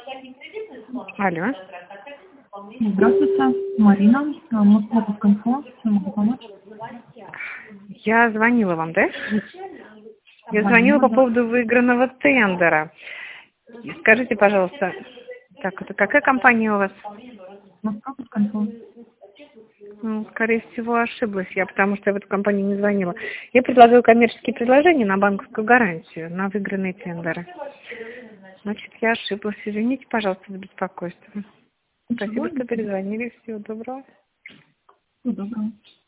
Алло. Здравствуйте, Марина. Москва.инфо. Чем могу помочь? Я звонила вам, да? Я Звонила, звонила по да. поводу выигранного тендера. Скажите, пожалуйста, так, это какая компания у вас? Москва.инфо. Ну, скорее всего, ошиблась я, потому что я в эту компанию не звонила. Я предлагаю коммерческие предложения на банковскую гарантию, на выигранные тендеры. Значит, я ошиблась. Извините, пожалуйста, за беспокойство. Спасибо, что перезвонили. Всего доброго. Всего доброго.